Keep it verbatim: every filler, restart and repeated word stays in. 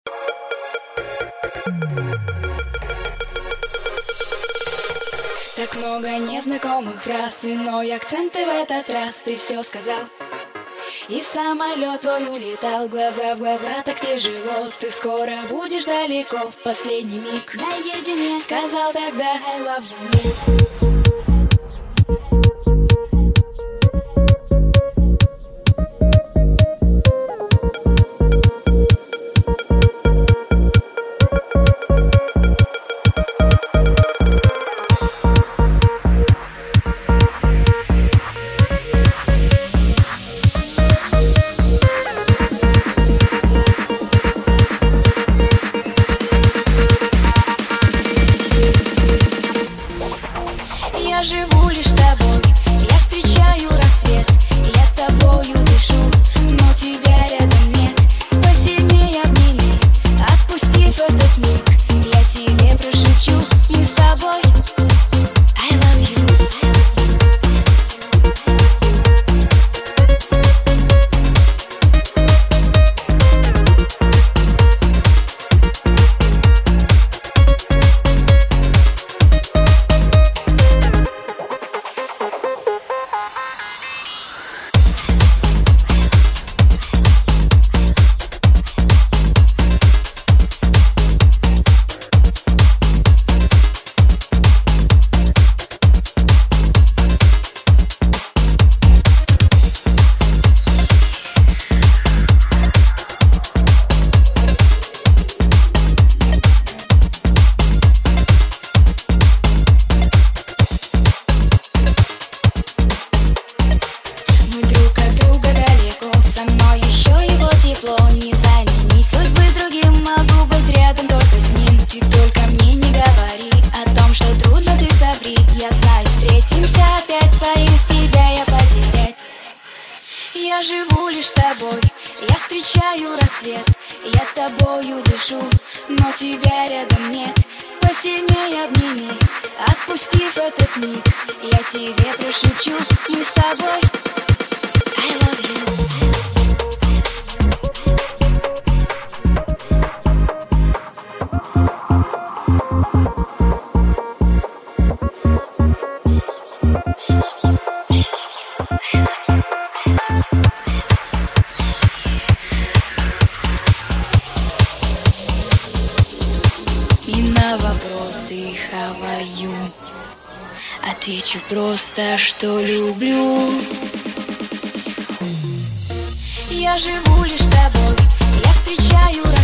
Так много незнакомых фраз, иной акценты в этот раз ты все сказал. И самолет твой улетал, глаза в глаза, так тяжело. Ты скоро будешь далеко, в последний миг наедине сказал тогда I love you. Я живу лишь тобой, я встречаю рассвет, я тобою дышу, но тебя рядом нет. Посильнее обними, отпустив этот миг, я тебе прошепчу, мы с тобой I love you. Не заменить судьбы другим, могу быть рядом только с ним. Ты только мне не говори о том, что трудно, ты соври. Я знаю, встретимся опять, боюсь тебя я потерять. Я живу лишь тобой, я встречаю рассвет, я тобою дышу, но тебя рядом нет. Посильнее обними, отпустив этот миг, я тебе прошепчу, мы с тобой I love you. И на вопросы how are you отвечу просто, что люблю. Я живу лишь тобой, я встречаю